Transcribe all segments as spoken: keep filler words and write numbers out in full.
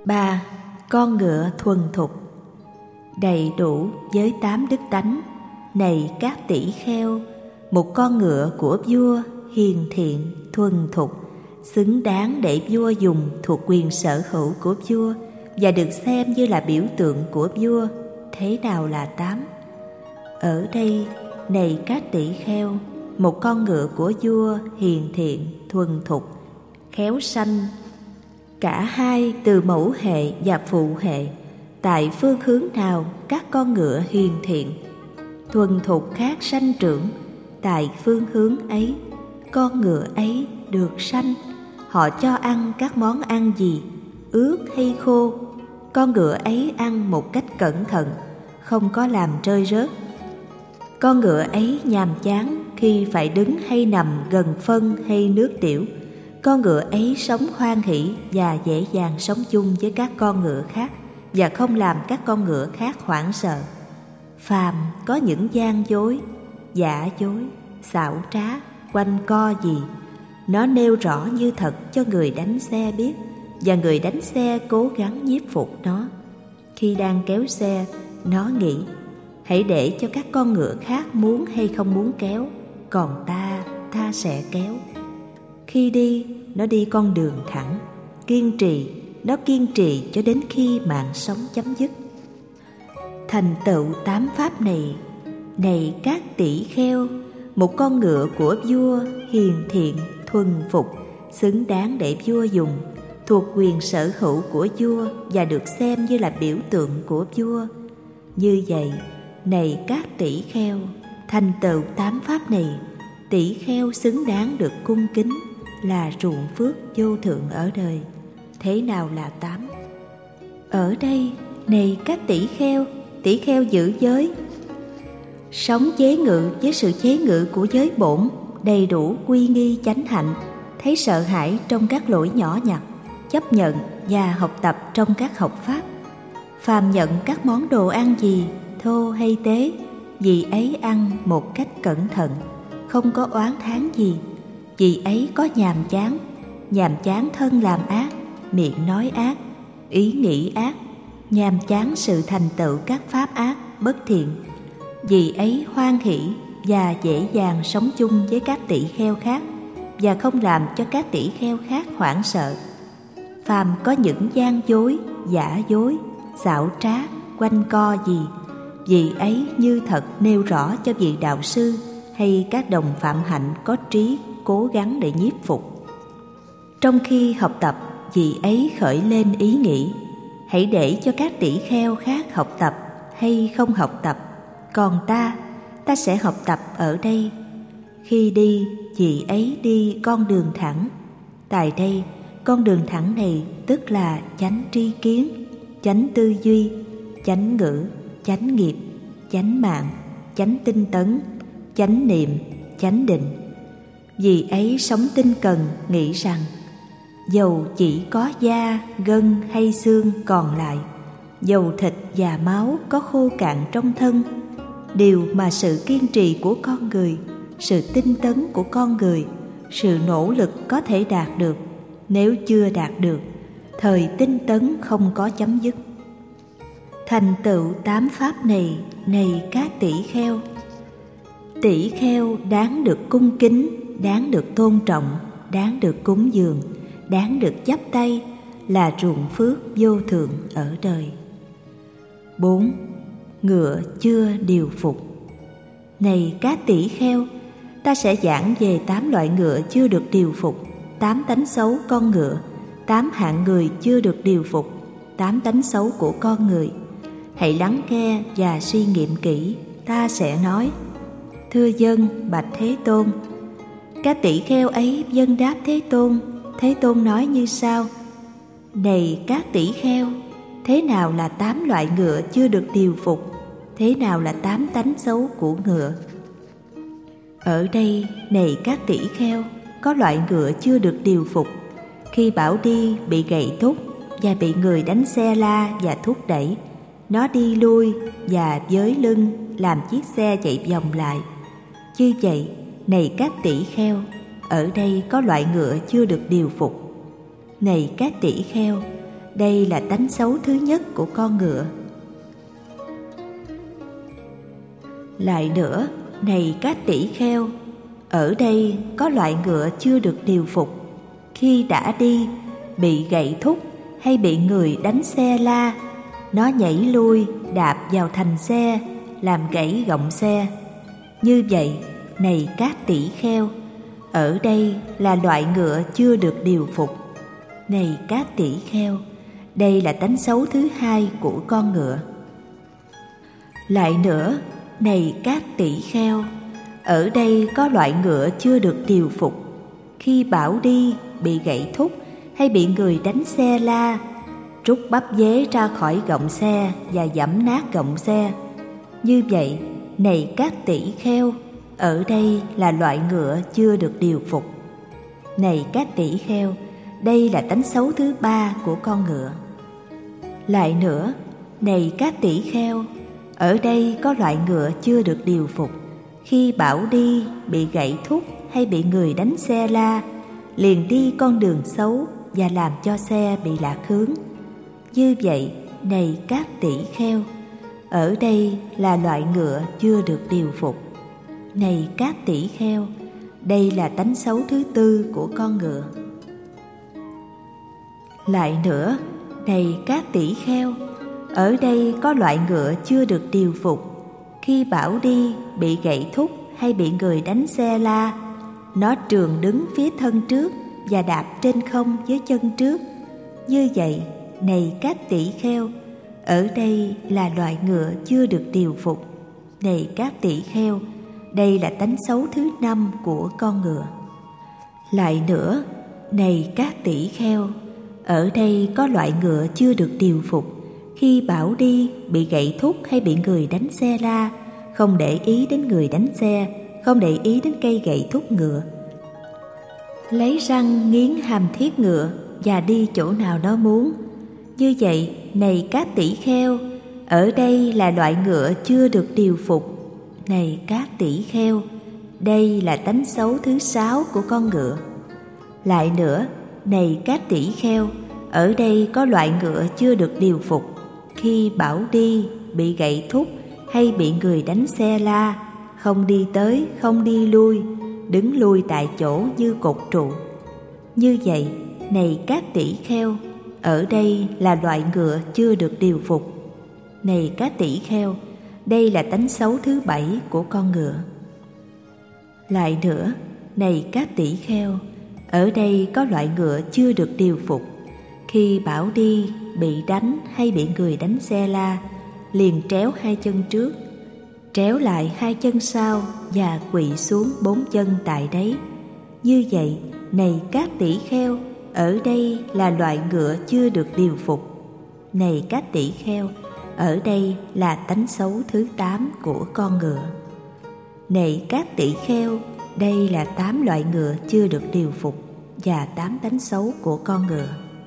Ba. Con ngựa thuần thục. Đầy đủ với tám đức tánh, này các tỷ kheo, một con ngựa của vua hiền thiện, thuần thục, xứng đáng để vua dùng, thuộc quyền sở hữu của vua và được xem như là biểu tượng của vua. Thế nào là tám? Ở đây, này các tỷ kheo, một con ngựa của vua hiền thiện, thuần thục, khéo sanh, cả hai từ mẫu hệ và phụ hệ. Tại phương hướng nào các con ngựa hiền thiện, thuần thục khác sanh trưởng, tại phương hướng ấy con ngựa ấy được sanh. Họ cho ăn các món ăn gì, ướt hay khô, con ngựa ấy ăn một cách cẩn thận, không có làm rơi rớt. Con ngựa ấy nhàm chán khi phải đứng hay nằm gần phân hay nước tiểu, con ngựa ấy sống hoan hỷ và dễ dàng sống chung với các con ngựa khác và không làm các con ngựa khác hoảng sợ. Phàm có những gian dối, giả dối, xảo trá, quanh co gì, nó nêu rõ như thật cho người đánh xe biết, và người đánh xe cố gắng nhiếp phục nó. Khi đang kéo xe, nó nghĩ, hãy để cho các con ngựa khác muốn hay không muốn kéo, còn ta, ta sẽ kéo. Khi đi, nó đi con đường thẳng, kiên trì, nó kiên trì cho đến khi mạng sống chấm dứt. Thành tựu tám pháp này, này các tỷ kheo, một con ngựa của vua hiền thiện, thuần phục, xứng đáng để vua dùng, thuộc quyền sở hữu của vua và được xem như là biểu tượng của vua. Như vậy, này các tỷ kheo, thành tựu tám pháp này, tỷ kheo xứng đáng được cung kính, là ruộng phước vô thượng ở đời. Thế nào là tám? Ở đây, này các tỷ kheo, tỷ kheo giữ giới, sống chế ngự với sự chế ngự của giới bổn, đầy đủ quy nghi chánh hạnh, thấy sợ hãi trong các lỗi nhỏ nhặt, chấp nhận và học tập trong các học pháp. Phàm nhận các món đồ ăn gì, thô hay tế, vì ấy ăn một cách cẩn thận, không có oán thán gì. Vì ấy có nhàm chán, nhàm chán thân làm ác, miệng nói ác, ý nghĩ ác, nhàm chán sự thành tựu các pháp ác, bất thiện. Vì ấy hoan hỷ và dễ dàng sống chung với các tỷ kheo khác, và không làm cho các tỷ kheo khác hoảng sợ. Phàm có những gian dối, giả dối, xảo trá, quanh co gì, vì ấy như thật nêu rõ cho vị đạo sư hay các đồng phạm hạnh có trí cố gắng để nhiếp phục. Trong khi học tập, vị ấy khởi lên ý nghĩ, hãy để cho các tỷ kheo khác học tập hay không học tập, còn ta, ta sẽ học tập ở đây. Khi đi, vị ấy đi con đường thẳng. Tại đây, con đường thẳng này tức là chánh tri kiến, chánh tư duy, chánh ngữ, chánh nghiệp, chánh mạng, chánh tinh tấn, chánh niệm, chánh định. Vì ấy sống tinh cần, nghĩ rằng dầu chỉ có da, gân hay xương còn lại, dầu thịt và máu có khô cạn trong thân, điều mà sự kiên trì của con người, sự tinh tấn của con người, sự nỗ lực có thể đạt được. Nếu chưa đạt được, thời tinh tấn không có chấm dứt. Thành tựu tám pháp này, này các tỷ kheo, tỷ kheo đáng được cung kính, đáng được tôn trọng, đáng được cúng dường, đáng được chắp tay, là ruộng phước vô thượng ở đời. Bốn. Ngựa chưa điều phục. Này các tỷ kheo, ta sẽ giảng về tám loại ngựa chưa được điều phục, tám tánh xấu con ngựa, tám hạng người chưa được điều phục, tám tánh xấu của con người. Hãy lắng nghe và suy nghiệm kỹ, ta sẽ nói. Thưa dân, bạch Thế Tôn. Các tỷ kheo ấy vâng đáp Thế Tôn. Thế Tôn nói như sau: Này các tỷ kheo, thế nào là tám loại ngựa chưa được điều phục? Thế nào là tám tánh xấu của ngựa? Ở đây, này các tỷ kheo, có loại ngựa chưa được điều phục. Khi bảo đi bị gậy thúc và bị người đánh xe la và thúc đẩy, nó đi lui và với lưng làm chiếc xe chạy vòng lại. Như vậy, này các tỷ kheo, ở đây có loại ngựa chưa được điều phục. Này các tỷ kheo, đây là tánh xấu thứ nhất của con ngựa. Lại nữa, này các tỷ kheo, ở đây có loại ngựa chưa được điều phục. Khi đã đi, bị gậy thúc hay bị người đánh xe la, nó nhảy lui đạp vào thành xe, làm gãy gọng xe. Như vậy, này các tỷ kheo, ở đây là loại ngựa chưa được điều phục. Này các tỷ kheo, đây là tánh xấu thứ hai của con ngựa. Lại nữa, này các tỷ kheo, ở đây có loại ngựa chưa được điều phục. Khi bảo đi, bị gậy thúc hay bị người đánh xe la, trút bắp dế ra khỏi gọng xe và giẫm nát gọng xe. Như vậy, này các tỷ kheo, ở đây là loại ngựa chưa được điều phục. Này các tỷ kheo, đây là tánh xấu thứ ba của con ngựa. Lại nữa, này các tỷ kheo, ở đây có loại ngựa chưa được điều phục. Khi bảo đi, bị gậy thúc hay bị người đánh xe la, liền đi con đường xấu và làm cho xe bị lạc hướng. Như vậy, này các tỷ kheo, ở đây là loại ngựa chưa được điều phục. Này các tỷ kheo, đây là tánh xấu thứ tư của con ngựa. Lại nữa, này các tỷ kheo, ở đây có loại ngựa chưa được điều phục. Khi bảo đi, bị gậy thúc hay bị người đánh xe la, nó trường đứng phía thân trước và đạp trên không với chân trước. Như vậy, này các tỷ kheo, ở đây là loại ngựa chưa được điều phục. Này các tỷ kheo, đây là tánh xấu thứ năm của con ngựa. Lại nữa, này các tỷ kheo, ở đây có loại ngựa chưa được điều phục. Khi bảo đi, bị gậy thúc hay bị người đánh xe la, không để ý đến người đánh xe, không để ý đến cây gậy thúc ngựa, lấy răng nghiến hàm thiết ngựa và đi chỗ nào nó muốn. Như vậy, này các tỷ kheo, ở đây là loại ngựa chưa được điều phục. Này các tỷ kheo, đây là tánh xấu thứ sáu của con ngựa. Lại nữa, này các tỷ kheo, ở đây có loại ngựa chưa được điều phục. Khi bảo đi, bị gậy thúc hay bị người đánh xe la, không đi tới, không đi lui, đứng lui tại chỗ như cột trụ. Như vậy, này các tỷ kheo, ở đây là loại ngựa chưa được điều phục. Này các tỷ kheo, đây là tánh xấu thứ bảy của con ngựa. Lại nữa, này các tỷ kheo, ở đây có loại ngựa chưa được điều phục. Khi bảo đi, bị đánh hay bị người đánh xe la, liền tréo hai chân trước, tréo lại hai chân sau và quỳ xuống bốn chân tại đấy. Như vậy, này các tỷ kheo, ở đây là loại ngựa chưa được điều phục. Này các tỷ kheo, ở đây là tánh xấu thứ tám của con ngựa. Này các tỷ kheo, đây là tám loại ngựa chưa được điều phục và tám tánh xấu của con ngựa.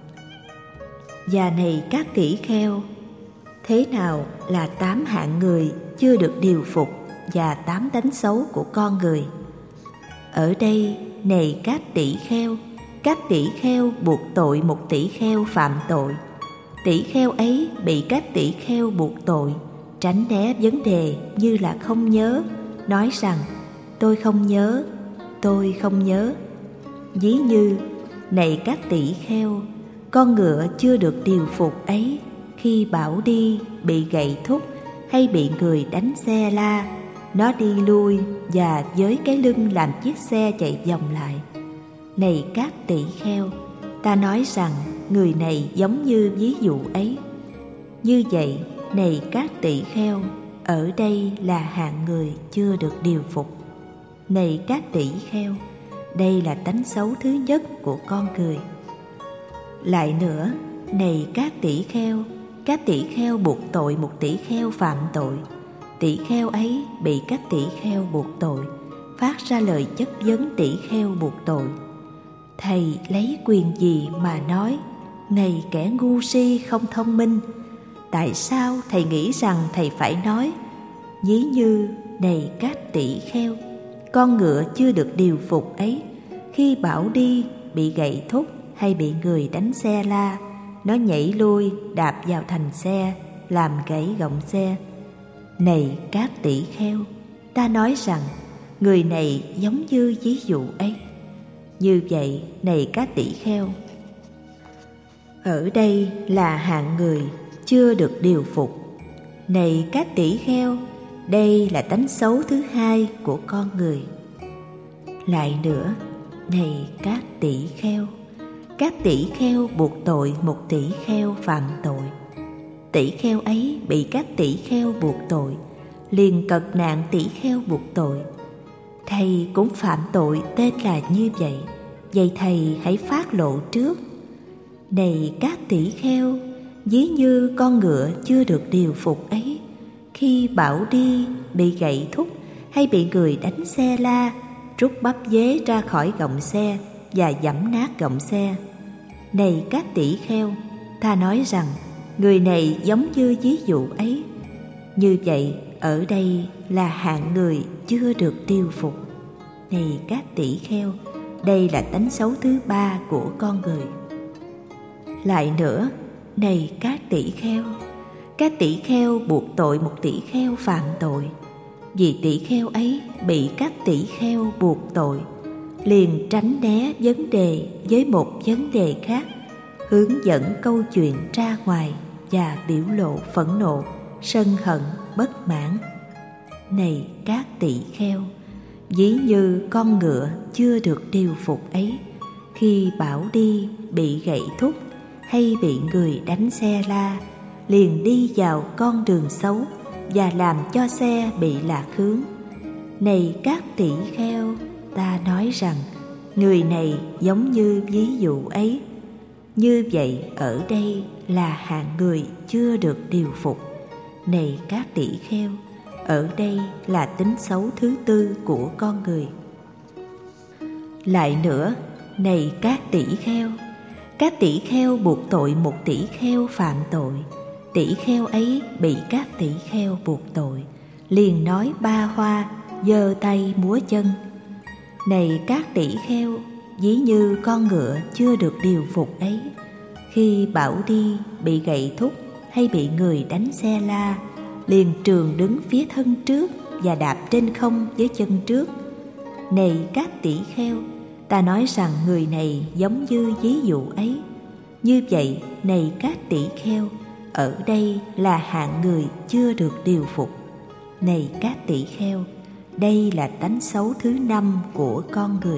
Và này các tỷ kheo, thế nào là tám hạng người chưa được điều phục và tám tánh xấu của con người? Ở đây, này các tỷ kheo, các tỷ kheo buộc tội một tỷ kheo phạm tội. Tỷ kheo ấy bị các tỷ kheo buộc tội, tránh né vấn đề như là không nhớ, nói rằng tôi không nhớ, tôi không nhớ. Ví như, này các tỷ kheo, con ngựa chưa được điều phục ấy, khi bảo đi, bị gậy thúc hay bị người đánh xe la, nó đi lui và với cái lưng làm chiếc xe chạy vòng lại. Này các tỷ kheo, ta nói rằng người này giống như ví dụ ấy. Như vậy, này các tỷ kheo, ở đây là hạng người chưa được điều phục. Này các tỷ kheo, đây là tánh xấu thứ nhất của con người. Lại nữa, này các tỷ kheo, các tỷ kheo buộc tội một tỷ kheo phạm tội. Tỷ kheo ấy bị các tỷ kheo buộc tội, phát ra lời chất vấn tỷ kheo buộc tội. Thầy lấy quyền gì mà nói, này kẻ ngu si không thông minh, tại sao thầy nghĩ rằng thầy phải nói? Ví như, này các tỷ kheo, con ngựa chưa được điều phục ấy, khi bảo đi, bị gậy thúc hay bị người đánh xe la, nó nhảy lui đạp vào thành xe, làm gãy gọng xe. Này các tỷ kheo, ta nói rằng người này giống như ví dụ ấy. Như vậy, này các tỷ kheo, ở đây là hạng người chưa được điều phục. Này các tỷ kheo, đây là tánh xấu thứ hai của con người. Lại nữa, này các tỷ kheo, các tỷ kheo buộc tội một tỷ kheo phạm tội. Tỷ kheo ấy bị các tỷ kheo buộc tội, liền cật nạn tỷ kheo buộc tội. Thầy cũng phạm tội tên là như vậy, vậy thầy hãy phát lộ trước. Này các tỷ kheo, ví như con ngựa chưa được điều phục ấy, khi bảo đi bị gậy thúc hay bị người đánh xe la, rút bắp dế ra khỏi gọng xe và giẫm nát gọng xe. Này các tỷ kheo, ta nói rằng người này giống như ví dụ ấy. Như vậy, ở đây là hạng người chưa được điều phục. Này các tỷ kheo, đây là tánh xấu thứ ba của con người. Lại nữa, này các tỷ kheo, các tỷ kheo buộc tội một tỷ kheo phạm tội. Vì tỷ kheo ấy bị các tỷ kheo buộc tội, liền tránh né vấn đề với một vấn đề khác, hướng dẫn câu chuyện ra ngoài và biểu lộ phẫn nộ, sân hận, bất mãn. Này các tỷ kheo, ví như con ngựa chưa được điều phục ấy, khi bảo đi bị gậy thúc hay bị người đánh xe la, liền đi vào con đường xấu và làm cho xe bị lạc hướng. Này các tỷ kheo, ta nói rằng người này giống như ví dụ ấy. Như vậy, ở đây là hạng người chưa được điều phục. Này các tỷ kheo, ở đây là tính xấu thứ tư của con người. Lại nữa, này các tỷ kheo, các tỷ kheo buộc tội một tỷ kheo phạm tội. Tỷ kheo ấy bị các tỷ kheo buộc tội, liền nói ba hoa, giơ tay múa chân. Này các tỷ kheo, ví như con ngựa chưa được điều phục ấy, khi bảo đi bị gậy thúc hay bị người đánh xe la, liền trường đứng phía thân trước và đạp trên không với chân trước. Này các tỷ kheo, ta nói rằng người này giống như ví dụ ấy. Như vậy, này các tỷ kheo, ở đây là hạng người chưa được điều phục. Này các tỷ kheo, đây là tánh xấu thứ năm của con người.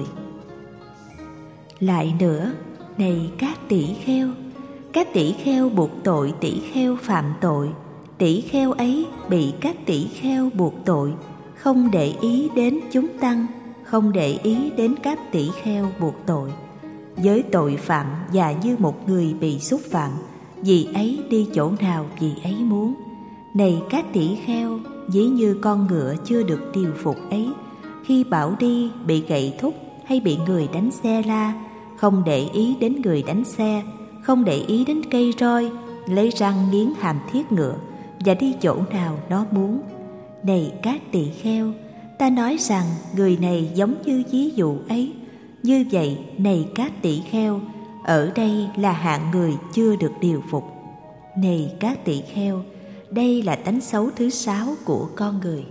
Lại nữa, này các tỷ kheo, các tỷ kheo buộc tội tỷ kheo phạm tội. Tỷ kheo ấy bị các tỷ kheo buộc tội, không để ý đến chúng tăng, không để ý đến các tỷ kheo buộc tội. Với tội phạm và như một người bị xúc phạm, vì ấy đi chỗ nào vì ấy muốn. Này các tỷ kheo, ví như con ngựa chưa được điều phục ấy, khi bảo đi bị gậy thúc hay bị người đánh xe la, không để ý đến người đánh xe, không để ý đến cây roi, lấy răng nghiến hàm thiết ngựa và đi chỗ nào nó muốn. Này các tỳ kheo, ta nói rằng người này giống như ví dụ ấy. Như vậy, này các tỳ kheo, ở đây là hạng người chưa được điều phục. Này các tỳ kheo, đây là tánh xấu thứ sáu của con người.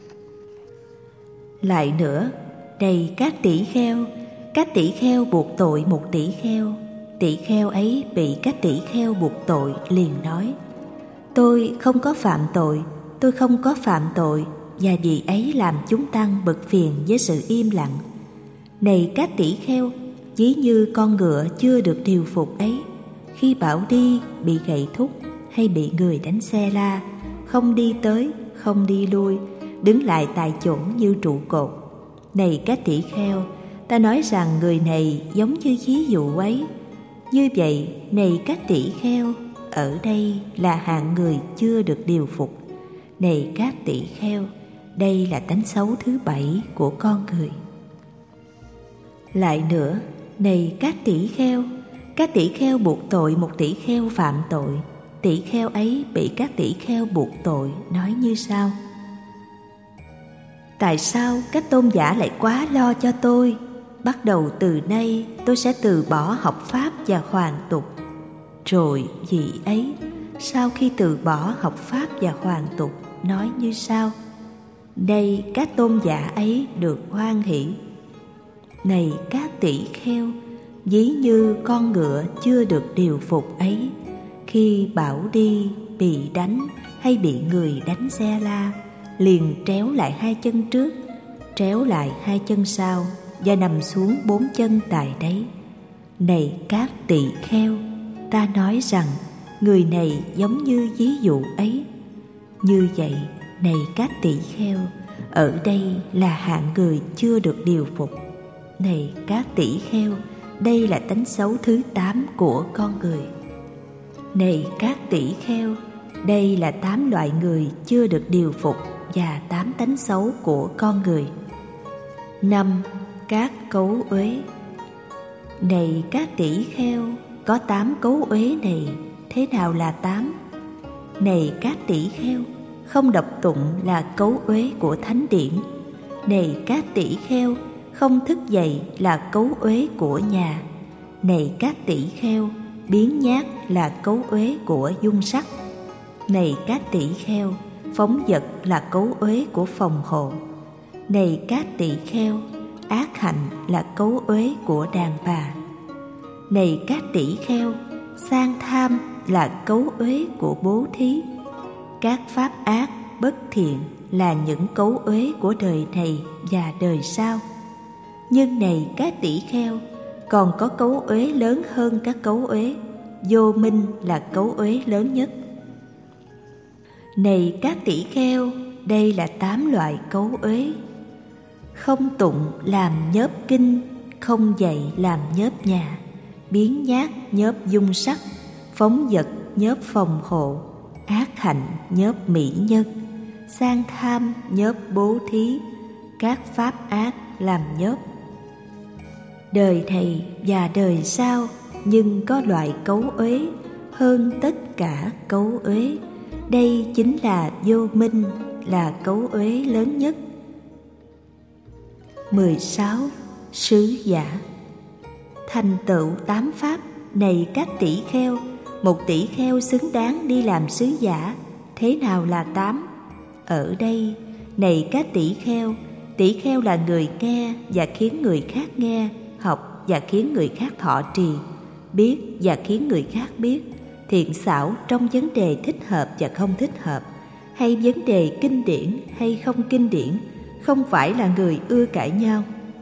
Lại nữa, này các tỷ kheo, các tỷ kheo buộc tội một tỷ kheo. Tỷ kheo ấy bị các tỷ kheo buộc tội, liền nói: Tôi không có phạm tội, tôi không có phạm tội, và vì ấy làm chúng tăng bực phiền với sự im lặng. Này các tỷ kheo, ví như con ngựa chưa được điều phục ấy, khi bảo đi bị gậy thúc hay bị người đánh xe la, không đi tới, không đi lui, đứng lại tại chỗ như trụ cột. Này các tỷ kheo, ta nói rằng người này giống như ví dụ ấy. Như vậy, này các tỷ kheo, ở đây là hạng người chưa được điều phục. Này các tỷ kheo, đây là tánh xấu thứ bảy của con người. Lại nữa, này các tỷ kheo, các tỷ kheo buộc tội một tỷ kheo phạm tội. Tỷ kheo ấy bị các tỷ kheo buộc tội, nói như sau: Tại sao các tôn giả lại quá lo cho tôi? Bắt đầu từ nay tôi sẽ từ bỏ học pháp và hoàn tục. rồi vị ấy sau khi từ bỏ học pháp và hoàn tục nói như sau: đây các tôn giả ấy được hoan hỷ. Này các tỷ kheo, ví như con ngựa chưa được điều phục ấy, khi bảo đi bị đánh hay bị người đánh xe la, liền tréo lại hai chân trước, tréo lại hai chân sau và nằm xuống bốn chân tại đấy. Này các tỳ kheo, ta nói rằng người này giống như ví dụ ấy. Như vậy, này các tỳ kheo, ở đây là hạng người chưa được điều phục. Này các tỳ kheo, đây là tánh xấu thứ tám của con người. Này các tỳ kheo, đây là tám loại người chưa được điều phục và tám tánh xấu của con người. Năm. Các cấu uế. Này các tỷ kheo, có tám cấu uế này, thế nào là tám? Này các tỷ kheo, không đọc tụng là cấu uế của thánh điển. Này các tỷ kheo, không thức dậy là cấu uế của nhà. Này các tỷ kheo, biến nhát là cấu uế của dung sắc. Này các tỷ kheo, phóng dật là cấu uế của phòng hộ. Này các tỷ kheo, ác hạnh là cấu uế của đàn bà. Này các tỷ kheo, sang tham là cấu uế của bố thí. Các pháp ác, bất thiện là những cấu uế của đời này và đời sau. Nhưng này các tỷ kheo, còn có cấu uế lớn hơn các cấu uế. Vô minh là cấu uế lớn nhất. Này các tỷ kheo, đây là tám loại cấu uế. Không tụng làm nhớp kinh, không dạy làm nhớp nhà, biến nhát nhớp dung sắc, phóng dật nhớp phòng hộ, ác hạnh nhớp mỹ nhân, sang tham nhớp bố thí, các pháp ác làm nhớp. Đời này và đời sau, nhưng có loại cấu uế hơn tất cả cấu uế. Đây chính là vô minh, là cấu uế lớn nhất. mười sáu. Sứ giả. Thành tựu tám pháp. Này các tỷ kheo, một tỷ kheo xứng đáng đi làm sứ giả. Thế nào là tám? Ở đây, này các tỷ kheo, tỷ kheo là người nghe và khiến người khác nghe, học và khiến người khác thọ trì, biết và khiến người khác biết, thiện xảo trong vấn đề thích hợp và không thích hợp, hay vấn đề kinh điển hay không kinh điển, không phải là người ưa cãi nhau.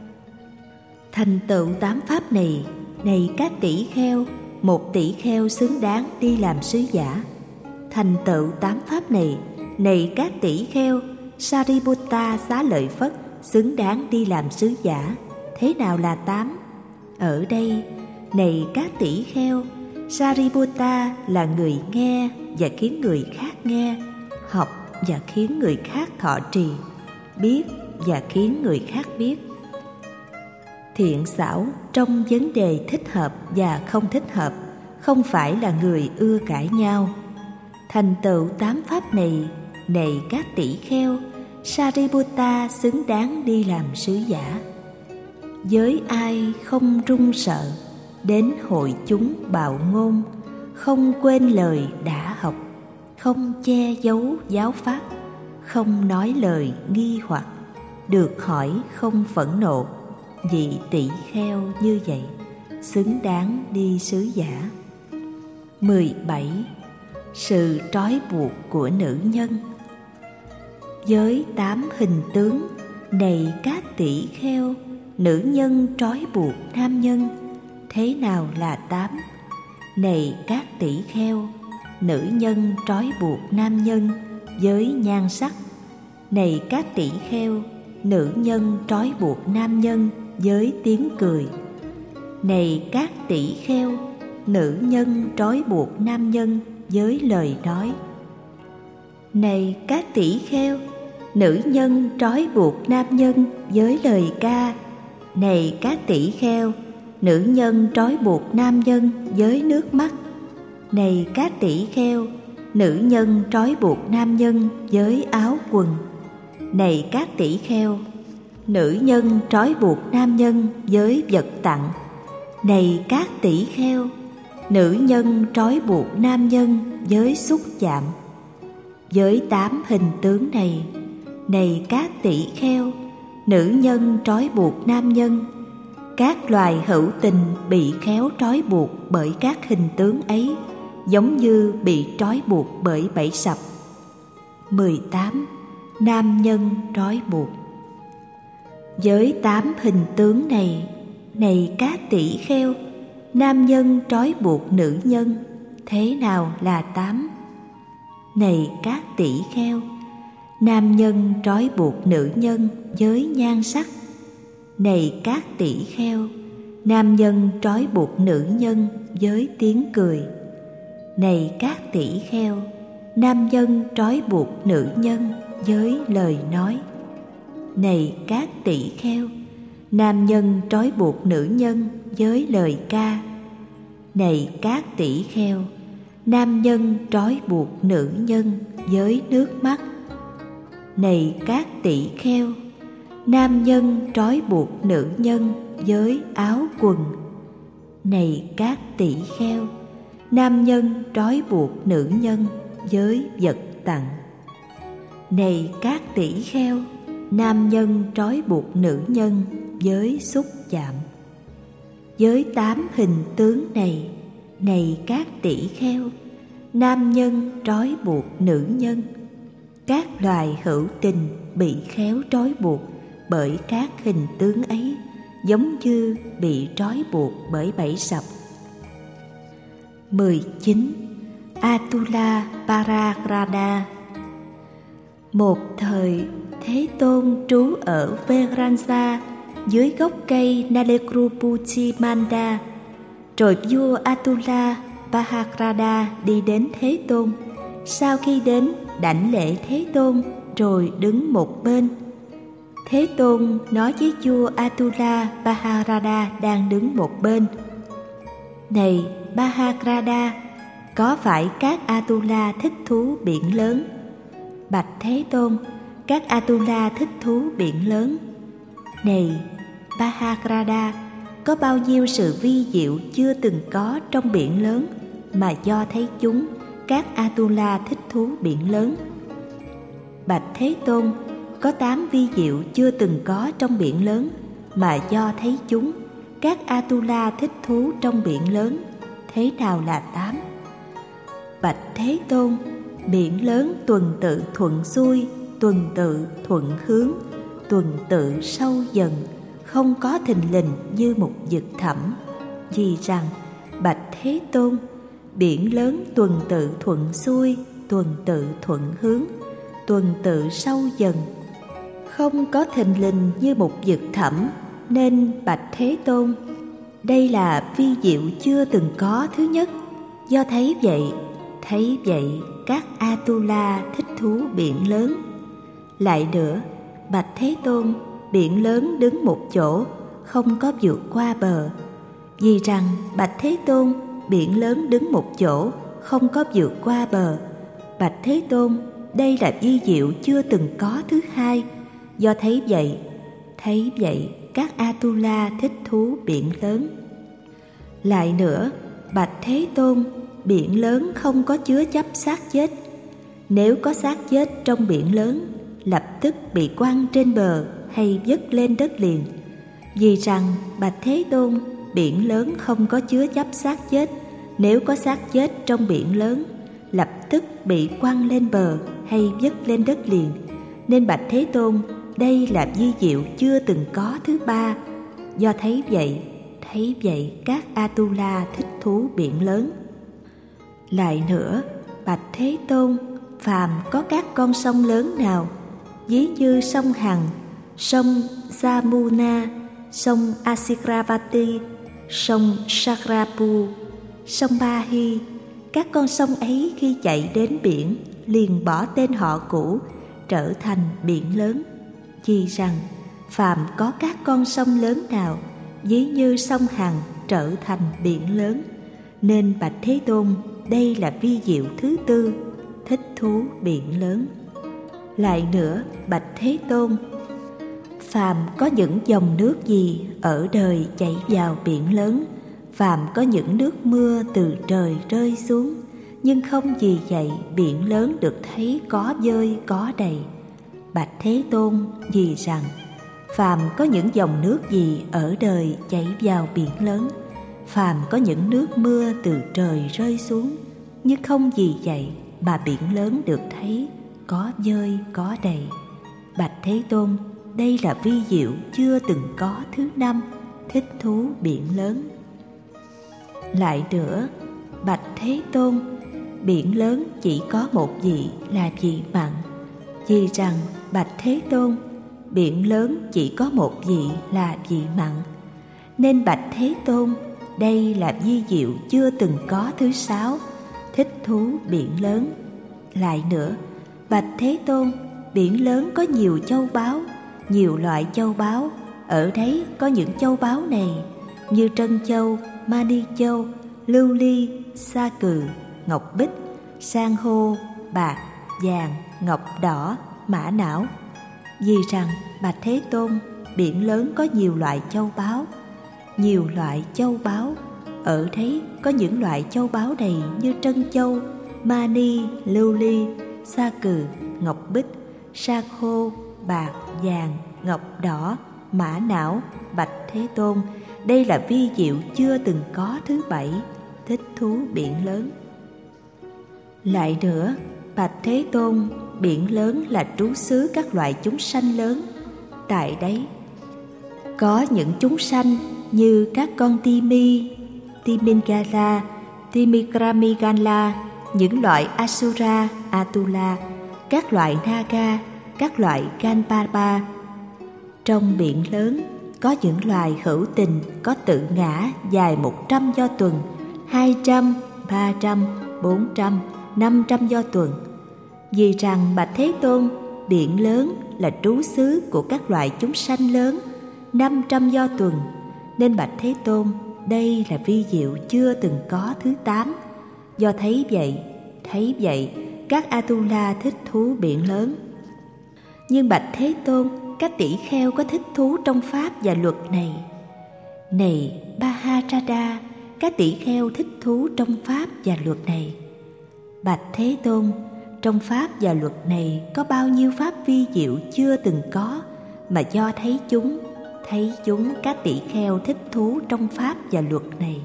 Thành tựu tám pháp này, này các tỷ kheo, một tỷ kheo xứng đáng đi làm sứ giả. Thành tựu tám pháp này, này các tỷ kheo, Sariputta Xá Lợi Phất xứng đáng đi làm sứ giả. Thế nào là tám? Ở đây, này các tỷ kheo, Sariputta là người nghe và khiến người khác nghe, học và khiến người khác thọ trì, biết và khiến người khác biết, thiện xảo trong vấn đề thích hợp và không thích hợp, không phải là người ưa cãi nhau. Thành tựu tám pháp này, này các tỷ kheo, Sariputta xứng đáng đi làm sứ giả. Với ai không run sợ, đến hội chúng bạo ngôn, không quên lời đã học, không che giấu giáo pháp, không nói lời nghi hoặc, được hỏi không phẫn nộ, vị tỷ kheo như vậy xứng đáng đi sứ giả. mười bảy. Sự trói buộc của nữ nhân. Với tám hình tướng, này các tỷ kheo, nữ nhân trói buộc nam nhân. Thế nào là tám? Này các tỷ kheo, nữ nhân trói buộc nam nhân với nhan sắc. Này các tỷ kheo, nữ nhân trói buộc nam nhân với tiếng cười. Này các tỷ kheo, nữ nhân trói buộc nam nhân với lời nói. Này các tỷ kheo, nữ nhân trói buộc nam nhân với lời ca. Này các tỷ kheo, nữ nhân trói buộc nam nhân với nước mắt. Này các tỷ kheo, nữ nhân trói buộc nam nhân với áo quần. Này các tỷ kheo, nữ nhân trói buộc nam nhân với vật tặng. Này các tỷ kheo, nữ nhân trói buộc nam nhân với xúc chạm. Với tám hình tướng này, này các tỷ kheo, nữ nhân trói buộc nam nhân. Các loài hữu tình bị khéo trói buộc bởi các hình tướng ấy, giống như bị trói buộc bởi bẫy sập. mười tám. Nam nhân trói buộc. Với tám hình tướng này, này các tỷ kheo, nam nhân trói buộc nữ nhân, thế nào là tám? Này các tỷ kheo, nam nhân trói buộc nữ nhân với nhan sắc. Này các tỷ kheo, nam nhân trói buộc nữ nhân với tiếng cười. Này các tỷ kheo, nam nhân trói buộc nữ nhân với lời nói. Này các tỷ kheo, nam nhân trói buộc nữ nhân với lời ca. Này các tỷ kheo, nam nhân trói buộc nữ nhân với nước mắt. Này các tỷ kheo, nam nhân trói buộc nữ nhân với áo quần. Này các tỷ kheo, nam nhân trói buộc nữ nhân với vật tặng. Này các tỷ kheo, nam nhân trói buộc nữ nhân với xúc chạm. Với tám hình tướng này, này các tỷ kheo, nam nhân trói buộc nữ nhân. Các loài hữu tình bị khéo trói buộc bởi các hình tướng ấy, giống như bị trói buộc bởi bẫy sập. mười chín. Atula Paragrada. Một thời, Thế Tôn trú ở Veransa dưới gốc cây Nalekrupuchi Manda. Rồi vua Atula Paragrada đi đến Thế Tôn. Sau khi đến, đảnh lễ Thế Tôn rồi đứng một bên. Thế Tôn nói với vua Atula Paragrada đang đứng một bên: Này Paragrada, có phải các Atula thích thú biển lớn? Bạch Thế Tôn, các Atula thích thú biển lớn. Này Paragrada, có bao nhiêu sự vi diệu chưa từng có trong biển lớn mà do thấy chúng, các Atula thích thú biển lớn. Bạch Thế Tôn, có tám vi diệu chưa từng có trong biển lớn mà do thấy chúng, các Atula thích thú trong biển lớn, thế nào là tám? Bạch Thế Tôn, biển lớn tuần tự thuận xuôi, tuần tự thuận hướng, tuần tự sâu dần, không có thình lình như một vực thẳm. Vì rằng, bạch Thế Tôn, biển lớn tuần tự thuận xuôi, tuần tự thuận hướng, tuần tự sâu dần, không có thình lình như một vực thẳm, nên bạch Thế Tôn, đây là vi diệu chưa từng có thứ nhất. Do thấy vậy, thấy vậy các Atula thích thú biển lớn. Lại nữa, bạch Thế Tôn, biển lớn đứng một chỗ, không có vượt qua bờ. Vì rằng, bạch Thế Tôn, biển lớn đứng một chỗ, không có vượt qua bờ. Bạch Thế Tôn, đây là vi diệu chưa từng có thứ hai. Do thấy vậy, thấy vậy các Atula thích thú biển lớn. Lại nữa, bạch Thế Tôn, biển lớn không có chứa chấp xác chết. Nếu có xác chết trong biển lớn, lập tức bị quăng trên bờ hay vứt lên đất liền. Vì rằng, bạch Thế Tôn, biển lớn không có chứa chấp xác chết. Nếu có xác chết trong biển lớn, lập tức bị quăng lên bờ hay vứt lên đất liền. Nên bạch Thế Tôn, đây là vi diệu chưa từng có thứ ba. Do thấy vậy, thấy vậy các Atula thích thú biển lớn. Lại nữa, bạch Thế Tôn, phàm có các con sông lớn nào, ví như sông Hằng, sông Jamuna, sông Asikravati, sông Sakrapu, sông Bahi, các con sông ấy khi chạy đến biển liền bỏ tên họ cũ, trở thành biển lớn. Vì rằng, phàm có các con sông lớn nào, ví như sông Hằng trở thành biển lớn, nên bạch Thế Tôn, đây là vi diệu thứ tư, thích thú biển lớn. Lại nữa, bạch Thế Tôn, phàm có những dòng nước gì ở đời chảy vào biển lớn, phàm có những nước mưa từ trời rơi xuống, nhưng không vì vậy biển lớn được thấy có vơi có đầy. Bạch Thế Tôn, vì rằng phàm có những dòng nước gì ở đời chảy vào biển lớn, phàm có những nước mưa từ trời rơi xuống, nhưng không vì vậy mà biển lớn được thấy có vơi có đầy. Bạch Thế Tôn, đây là vi diệu chưa từng có thứ năm, thích thú biển lớn. Lại nữa, Bạch Thế Tôn, biển lớn chỉ có một vị là vị mặn. Vì rằng Bạch Thế Tôn, biển lớn chỉ có một vị là vị mặn, nên Bạch Thế Tôn, đây là vi diệu chưa từng có thứ sáu, thích thú biển lớn. Lại nữa, Bạch Thế Tôn, biển lớn có nhiều châu báu, nhiều loại châu báu. Ở đấy có những châu báu này như trân châu, mani châu, lưu ly, sa cừ, ngọc bích, san hô, bạc, vàng, ngọc đỏ, mã não. Vì rằng Bạch Thế Tôn, biển lớn có nhiều loại châu báu, nhiều loại châu báu. Ở đấy có những loại châu báu này như trân châu, mani, lưu ly, sa cừ, ngọc bích, san hô, bạc, vàng, ngọc đỏ, mã não. Bạch Thế Tôn, đây là vi diệu chưa từng có thứ bảy, thích thú biển lớn. Lại nữa, Bạch Thế Tôn, biển lớn là trú xứ các loại chúng sanh lớn. Tại đấy có những chúng sanh như các con Timi, Timingala, Timikramigala, những loại Asura, Atula, các loại Naga, các loại Ganpapa. Trong biển lớn có những loài hữu tình có tự ngã dài một trăm do tuần, hai trăm, ba trăm, bốn trăm, năm trăm do tuần. Vì rằng Bạch Thế Tôn, biển lớn là trú xứ của các loại chúng sanh lớn, năm trăm do tuần, nên Bạch Thế Tôn, đây là vi diệu chưa từng có thứ tám. Do thấy vậy, thấy vậy, các Atula thích thú biển lớn. Nhưng Bạch Thế Tôn, các tỷ kheo có thích thú trong pháp và luật này. Này Maharada, các tỷ kheo thích thú trong pháp và luật này. Bạch Thế Tôn, trong pháp và luật này có bao nhiêu pháp vi diệu chưa từng có, mà do thấy chúng, thấy chúng các tỷ kheo thích thú trong pháp và luật này.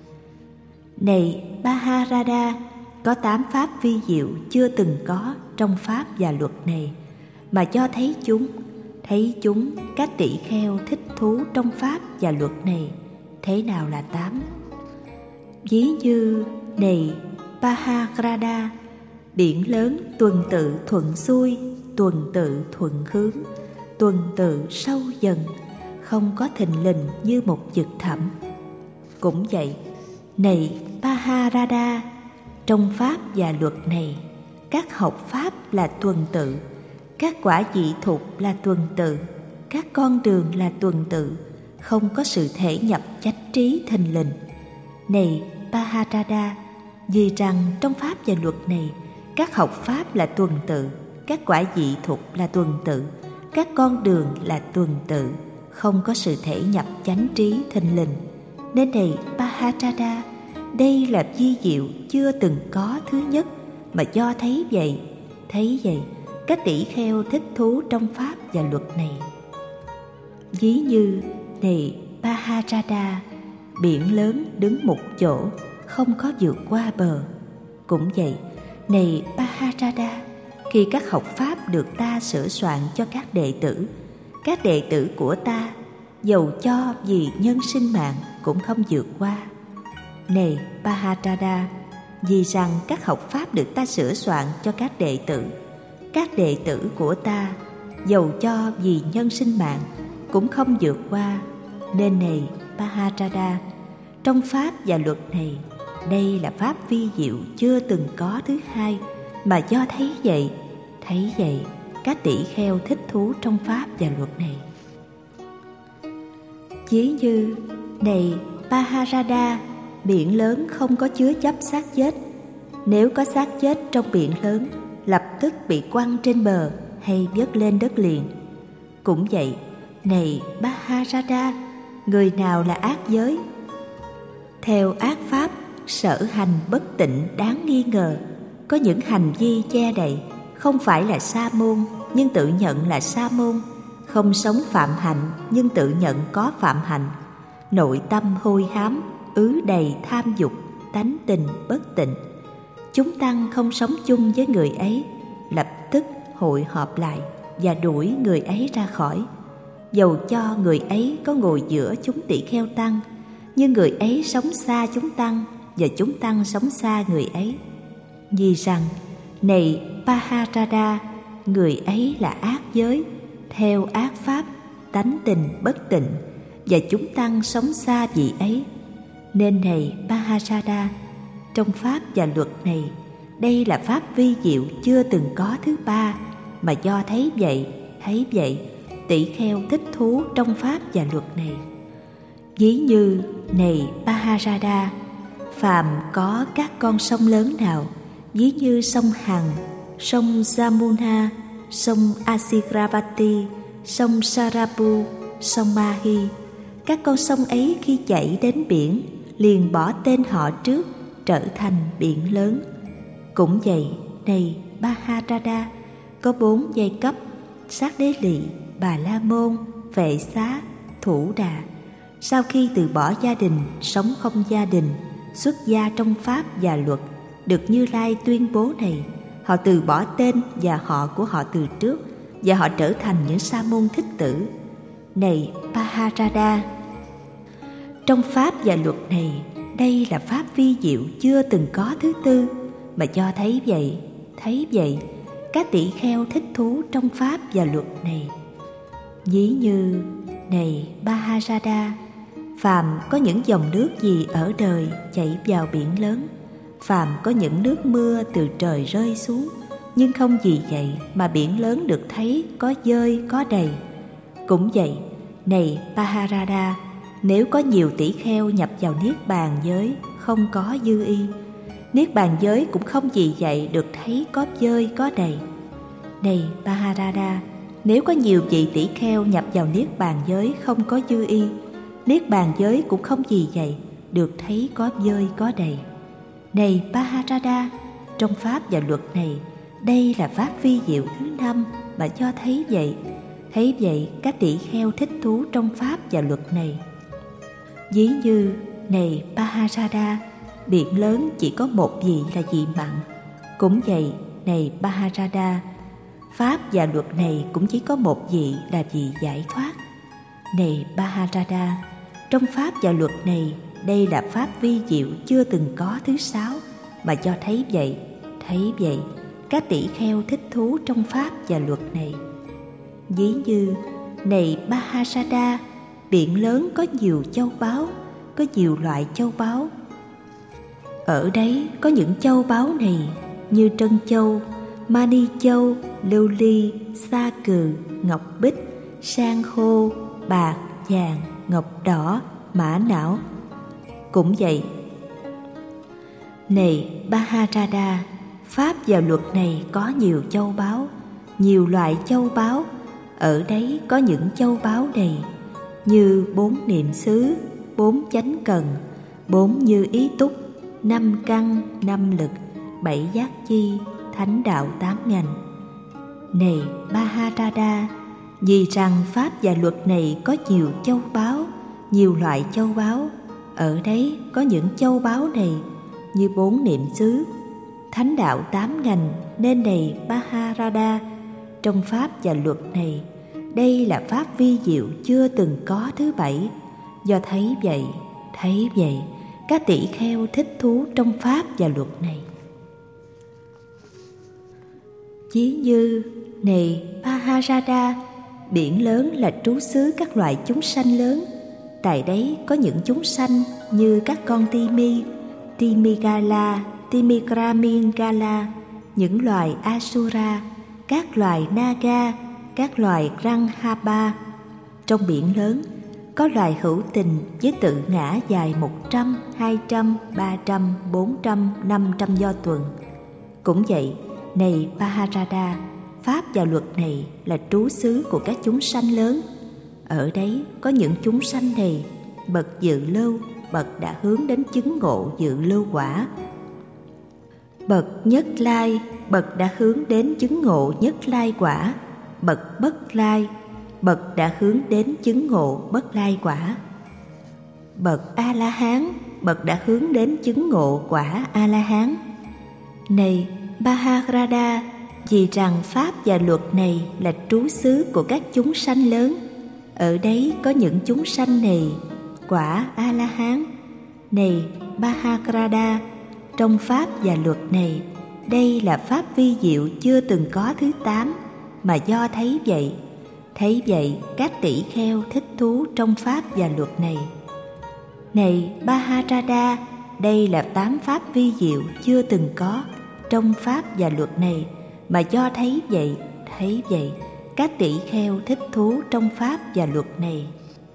Này Maharada, có tám pháp vi diệu chưa từng có trong pháp và luật này, mà do thấy chúng, thấy chúng các tỷ kheo thích thú trong pháp và luật này. Thế nào là tám? Ví như, này Maharada, biển lớn tuần tự thuận xuôi, tuần tự thuận hướng, tuần tự sâu dần, không có thình lình như một vực thẳm. Cũng vậy, này Maharada, trong pháp và luật này, các học pháp là tuần tự, các quả vị thục là tuần tự, các con đường là tuần tự, không có sự thể nhập chánh trí thình lình. Này Maharada, vì rằng trong pháp và luật này, các học pháp là tuần tự, các quả vị thục là tuần tự, các con đường là tuần tự, không có sự thể nhập chánh trí thình lình. Nên này Maharada, đây là vi diệu chưa từng có thứ nhất, mà do thấy vậy, thấy vậy, các tỷ kheo thích thú trong pháp và luật này. Ví như, này Maharada, biển lớn đứng một chỗ, không có vượt qua bờ. Cũng vậy, này Maharada, khi các học pháp được ta sửa soạn cho các đệ tử, các đệ tử của ta, dầu cho vì nhân sinh mạng cũng không vượt qua. Này Maharada, vì rằng các học pháp được ta sửa soạn cho các đệ tử, các đệ tử của ta, dầu cho vì nhân sinh mạng cũng không vượt qua. Nên này Maharada, trong pháp và luật này, đây là pháp vi diệu chưa từng có thứ hai, mà do thấy vậy, thấy vậy, các tỷ kheo thích thú trong pháp và luật này. Ví như, này Maharada, biển lớn không có chứa chấp xác chết. Nếu có xác chết trong biển lớn, lập tức bị quăng trên bờ hay vớt lên đất liền. Cũng vậy, này Maharada, người nào là ác giới? Theo ác pháp, sở hành bất tịnh đáng nghi ngờ. Có những hành vi che đậy, không phải là sa môn nhưng tự nhận là sa môn, không sống phạm hạnh nhưng tự nhận có phạm hạnh, nội tâm hôi hám, ứ đầy tham dục, tánh tình bất tịnh. Chúng tăng không sống chung với người ấy, lập tức hội họp lại và đuổi người ấy ra khỏi. Dầu cho người ấy có ngồi giữa chúng tỷ kheo tăng, nhưng người ấy sống xa chúng tăng và chúng tăng sống xa người ấy. Vì rằng, này Paharada, người ấy là ác giới, theo ác pháp, tánh tình bất tịnh, và chúng tăng sống xa vị ấy. Nên này Paharada, trong pháp và luật này, đây là pháp vi diệu chưa từng có thứ ba, mà do thấy vậy, thấy vậy, tỷ kheo thích thú trong pháp và luật này. Ví như, này Paharada, phàm có các con sông lớn nào, ví như sông Hằng, sông Jamuna, sông Asigravati, sông Sarapu, sông Mahi, các con sông ấy khi chảy đến biển liền bỏ tên họ trước, trở thành biển lớn. Cũng vậy, này Paharada, có bốn giai cấp: Sát Đế Lị, Bà La Môn, Vệ Xá, Thủ Đà. Sau khi từ bỏ gia đình, sống không gia đình, xuất gia trong pháp và luật, được Như Lai tuyên bố này, họ từ bỏ tên và họ của họ từ trước, và họ trở thành những sa môn thích tử. Này Paharada, trong pháp và luật này, đây là pháp vi diệu chưa từng có thứ tư, mà cho thấy vậy, thấy vậy, các tỷ kheo thích thú trong pháp và luật này. Ví như, này Paharada, phàm có những dòng nước gì ở đời chảy vào biển lớn, phàm có những nước mưa từ trời rơi xuống, nhưng không vì vậy mà biển lớn được thấy có dơi có đầy. Cũng vậy, này Paharada, nếu có nhiều tỷ kheo nhập vào niết bàn giới không có dư y, niết bàn giới cũng không vì vậy được thấy có dơi có đầy. Này Paharada, nếu có nhiều vị tỷ kheo nhập vào niết bàn giới không có dư y, niết bàn giới cũng không vì vậy được thấy có dơi có đầy. Này Paharada, trong pháp và luật này, đây là pháp vi diệu thứ năm, mà cho thấy vậy, thấy vậy các tỷ kheo thích thú trong pháp và luật này. Ví như, này Paharada, biển lớn chỉ có một vị là vị mặn. Cũng vậy, này Paharada, pháp và luật này cũng chỉ có một vị là vị giải thoát. Này Paharada, trong pháp và luật này, đây là pháp vi diệu chưa từng có thứ sáu, mà cho thấy vậy, thấy vậy, các tỷ kheo thích thú trong pháp và luật này. Ví như, này Paharada, biển lớn có nhiều châu báu, có nhiều loại châu báu. Ở đấy có những châu báu này như trân châu, mani châu, lưu ly, sa cừ, ngọc bích, san hô, bạc, vàng, ngọc đỏ, mã não. Cũng vậy, này Paharada, pháp và luật này có nhiều châu báu, nhiều loại châu báu. Ở đấy có những châu báu này như bốn niệm xứ, bốn chánh cần, bốn như ý túc, năm căn, năm lực, bảy giác chi, thánh đạo tám ngành. Này Paharada, vì rằng pháp và luật này có nhiều châu báu, nhiều loại châu báu, ở đấy có những châu báu này như bốn niệm xứ, thánh đạo tám ngành. Nên này Paharada, trong pháp và luật này, đây là pháp vi diệu chưa từng có thứ bảy. Do thấy vậy, thấy vậy, các tỷ kheo thích thú trong pháp và luật này. Ví như, này Paharada, biển lớn là trú xứ các loại chúng sanh lớn. Tại đấy có những chúng sanh như các con Timi, Timigala, Timigramingala, những loài Asura, các loài Naga, các loài Ranghapa. Trong biển lớn có loài hữu tình với tự ngã dài một trăm, hai trăm, ba trăm, bốn trăm, năm trăm do tuần. Cũng vậy, này Paharada, pháp và luật này là trú xứ của các chúng sanh lớn. Ở đấy có những chúng sanh này bậc dự lâu, bậc đã hướng đến chứng ngộ dự lưu quả. Bậc nhất lai, bậc đã hướng đến chứng ngộ nhất lai quả. Bậc bất lai, bậc đã hướng đến chứng ngộ bất lai quả. Bậc A-la-hán, bậc đã hướng đến chứng ngộ quả A-la-hán. Này Mahabharata, vì rằng pháp và luật này là trú xứ của các chúng sanh lớn, ở đấy có những chúng sanh này quả A-la-hán. Này Mahabharata, trong pháp và luật này, đây là pháp vi diệu chưa từng có thứ tám, mà do thấy vậy, thấy vậy các tỷ kheo thích thú trong pháp và luật này. Này Mahabharata, đây là tám pháp vi diệu chưa từng có trong pháp và luật này, mà do thấy vậy, thấy vậy các tỷ kheo thích thú trong pháp và luật này.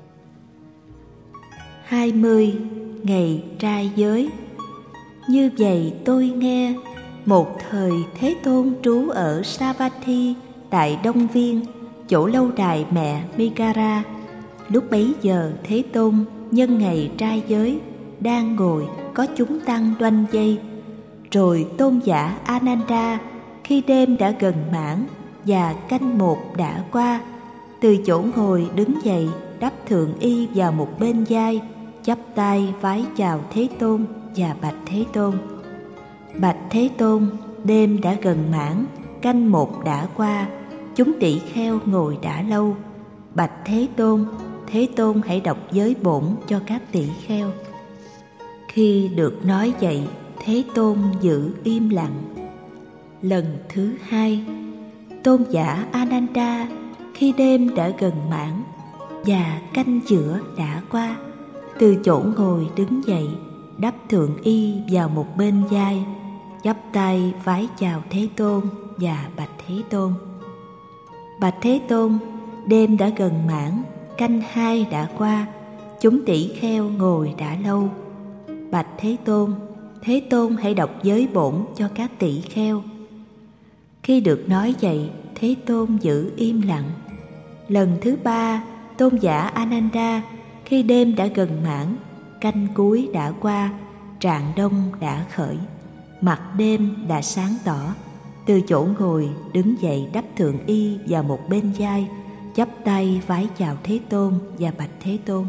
hai mươi. Ngày trai giới. Như vậy tôi nghe, một thời Thế Tôn trú ở Savatthi tại Đông Viên, chỗ lâu đài mẹ Mikara. Lúc bấy giờ Thế Tôn nhân ngày trai giới đang ngồi, có chúng tăng đoanh dây. Rồi tôn giả Ananda, khi đêm đã gần mãn và canh một đã qua, từ chỗ ngồi đứng dậy, đắp thượng y vào một bên vai, chắp tay vái chào Thế Tôn và bạch Thế Tôn: Bạch Thế Tôn, đêm đã gần mãn, canh một đã qua, chúng tỷ kheo ngồi đã lâu. Bạch Thế Tôn, Thế Tôn hãy đọc giới bổn cho các tỷ kheo. Khi được nói vậy, Thế Tôn giữ im lặng. Lần thứ hai, tôn giả Ananda, khi đêm đã gần mãn và canh giữa đã qua, từ chỗ ngồi đứng dậy, đắp thượng y vào một bên vai, chắp tay vái chào Thế Tôn và bạch Thế Tôn: Bạch Thế Tôn, đêm đã gần mãn, canh hai đã qua, chúng tỷ kheo ngồi đã lâu. Bạch Thế Tôn, Thế Tôn hãy đọc giới bổn cho các tỷ kheo. Khi được nói vậy, Thế Tôn giữ im lặng. Lần thứ ba, tôn giả Ananda, khi đêm đã gần mãn, canh cuối đã qua, rạng đông đã khởi, mặt đêm đã sáng tỏ, từ chỗ ngồi đứng dậy đắp thượng y vào một bên vai, chắp tay vái chào Thế Tôn và bạch Thế Tôn: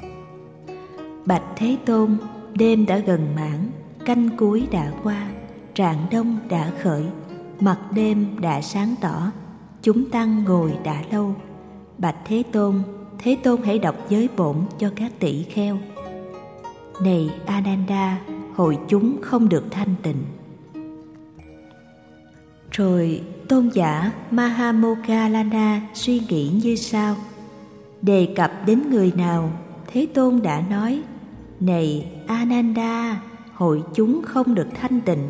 Bạch Thế Tôn, đêm đã gần mãn, canh cuối đã qua, rạng đông đã khởi, mặt đêm đã sáng tỏ, chúng tăng ngồi đã lâu. Bạch Thế Tôn, Thế Tôn hãy đọc giới bổn cho các tỷ kheo. Này Ananda, hội chúng không được thanh tịnh. Rồi tôn giả Mahamoggallana suy nghĩ như sau: đề cập đến người nào, Thế Tôn đã nói: Này Ananda, hội chúng không được thanh tịnh.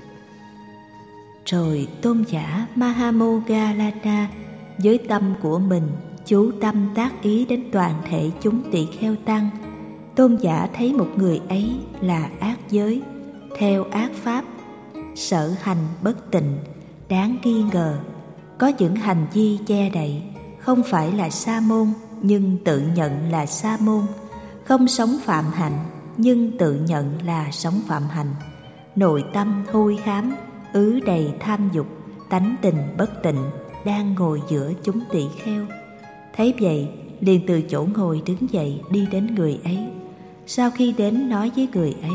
Rồi tôn giả Mahamoggallana với tâm của mình chú tâm tác ý đến toàn thể chúng tỳ kheo tăng. Tôn giả thấy một người ấy là ác giới, theo ác pháp, sở hành bất tịnh, đáng nghi ngờ, có những hành vi che đậy, không phải là sa môn nhưng tự nhận là sa môn, không sống phạm hạnh nhưng tự nhận là sống phạm hạnh, nội tâm hôi hám, ứ đầy tham dục, tánh tình bất tịnh, đang ngồi giữa chúng tỳ kheo. Thấy vậy, liền từ chỗ ngồi đứng dậy đi đến người ấy. Sau khi đến nói với người ấy: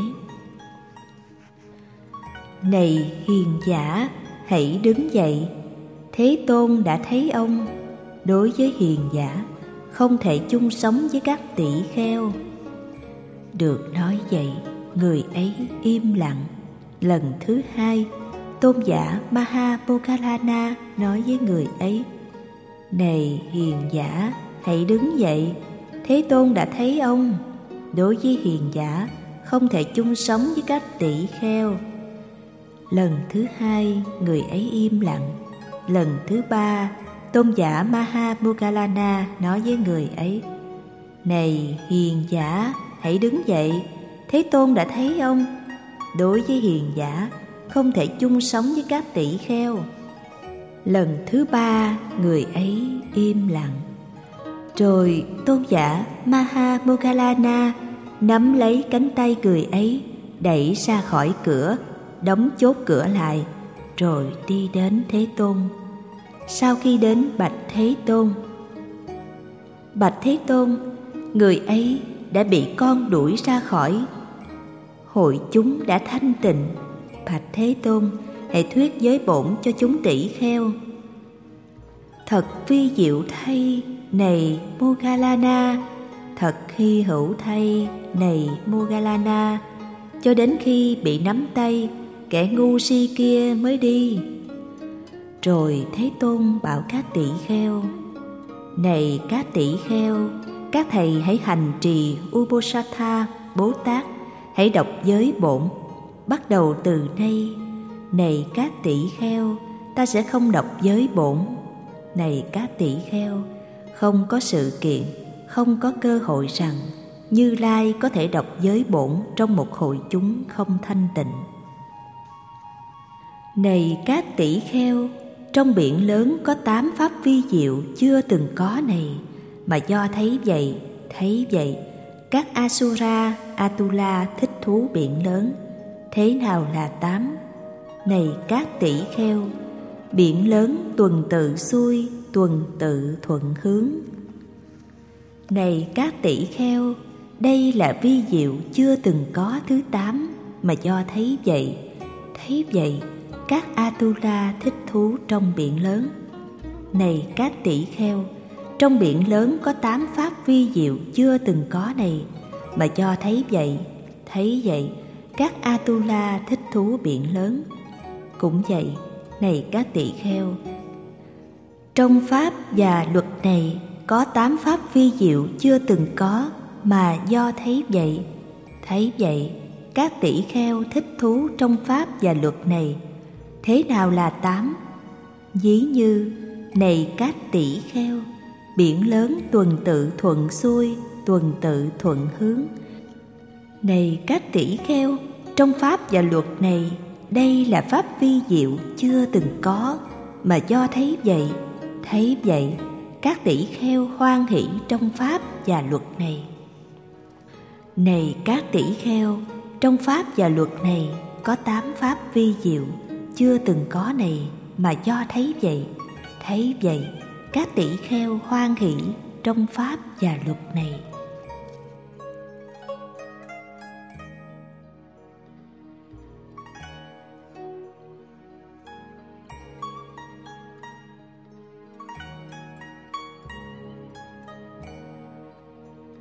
Này hiền giả, hãy đứng dậy. Thế Tôn đã thấy ông. Đối với hiền giả, không thể chung sống với các tỷ kheo. Được nói vậy, người ấy im lặng. Lần thứ hai, tôn giả Mahamoggallana nói với người ấy: Này hiền giả, hãy đứng dậy. Thế Tôn đã thấy ông. Đối với hiền giả, không thể chung sống với các tỷ kheo. Lần thứ hai, người ấy im lặng. Lần thứ ba, tôn giả Mahamoggallana nói với người ấy: Này hiền giả, hãy đứng dậy. Thế Tôn đã thấy ông. Đối với hiền giả, không thể chung sống với các tỷ kheo. Lần thứ ba, người ấy im lặng. Rồi tôn giả Mahamoggallana nắm lấy cánh tay người ấy, đẩy ra khỏi cửa, đóng chốt cửa lại, rồi đi đến Thế Tôn. Sau khi đến bạch Thế Tôn: Bạch Thế Tôn, người ấy đã bị con đuổi ra khỏi. Hội chúng đã thanh tịnh. Bạch Thế Tôn, hãy thuyết giới bổn cho chúng tỷ kheo. Thật vi diệu thay, này Moggallana, thật hy hữu thay, này Moggallana, cho đến khi bị nắm tay, kẻ ngu si kia mới đi. Rồi Thế Tôn bảo các tỷ kheo: Này các tỷ kheo, các thầy hãy hành trì Uposatha Bồ Tát, hãy đọc giới bổn. Bắt đầu từ nay, này các tỷ kheo, ta sẽ không đọc giới bổn. Này các tỷ kheo, không có sự kiện, không có cơ hội rằng Như Lai có thể đọc giới bổn trong một hội chúng không thanh tịnh. Này các tỷ kheo, trong biển lớn có tám pháp vi diệu chưa từng có này, mà do thấy vậy, thấy vậy, các Asura, Atula thích thú biển lớn. Thế nào là tám? Này các tỷ kheo, biển lớn tuần tự xuôi, tuần tự thuận hướng. Này các tỷ kheo, đây là vi diệu chưa từng có thứ tám, mà do thấy vậy, thấy vậy, các Atula thích thú trong biển lớn. Này các tỷ kheo, trong biển lớn có tám pháp vi diệu chưa từng có này, mà do thấy vậy, thấy vậy, các Atula thích thú biển lớn. Cũng vậy, này các tỷ kheo, trong pháp và luật này có tám pháp vi diệu chưa từng có, mà do thấy vậy, thấy vậy, các tỷ kheo thích thú trong pháp và luật này. Thế nào là tám? Ví như, này các tỷ kheo, biển lớn tuần tự thuận xuôi, tuần tự thuận hướng. Này các tỷ kheo, trong pháp và luật này, đây là pháp vi diệu chưa từng có, mà do thấy vậy, thấy vậy, các tỷ kheo hoan hỷ trong pháp và luật này. Này các tỷ kheo, trong pháp và luật này có tám pháp vi diệu chưa từng có này, mà do thấy vậy, thấy vậy, các tỷ kheo hoan hỷ trong pháp và luật này.